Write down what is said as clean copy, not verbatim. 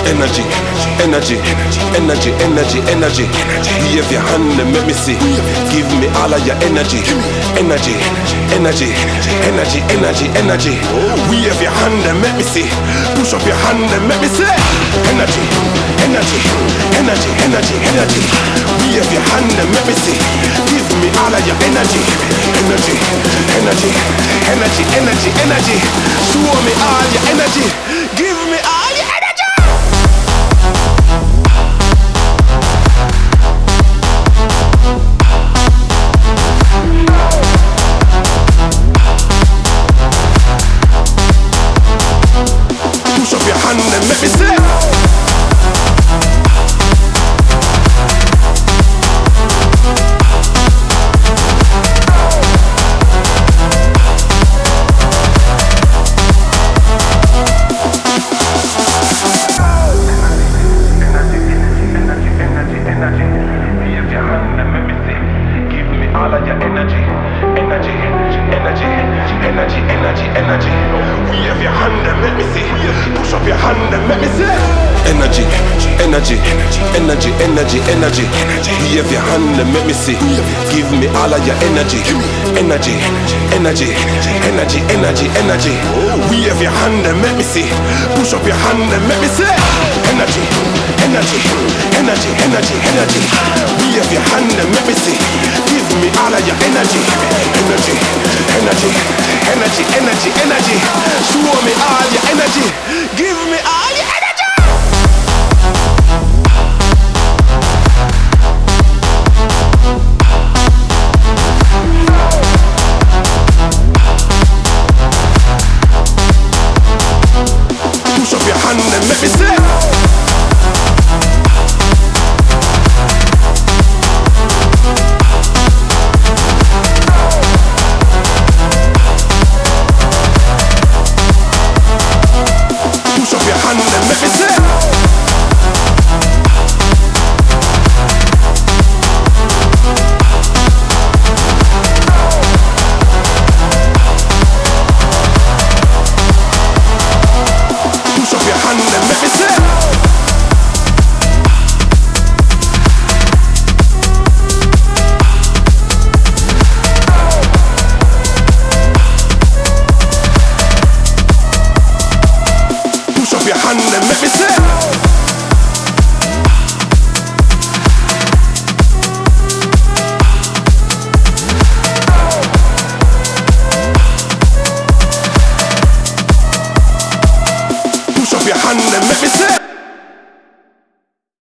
Energy, energy, energy, energy, energy. Wave your hand and make me see. Give me all of your energy. Energy, energy, energy, energy, energy. Wave your hand and make me see. Push up your hand and make me see. Energy, energy, energy, energy, energy. Wave your hand and make me see. Give me all of your energy. Energy, energy, energy, energy, energy. Show me all your energy. Give me all your energy. Push up your hand and make me say. All of your energy, energy, energy, energy, energy, energy. Wave your hand and make me see. Push up your hand and make me see. Energy, energy, energy, energy, energy. Wave your hand and make me see. Give me all of your energy, energy, energy, energy, energy, energy. Wave your hand and make me see. Push up your hand and make me see. Energy, energy, energy, energy, energy. Wave your hand and make me see. Give me all of your energy, energy, energy, energy, energy, energy. Show me all your energy. Give me all your energy. Push up your hand and make me say.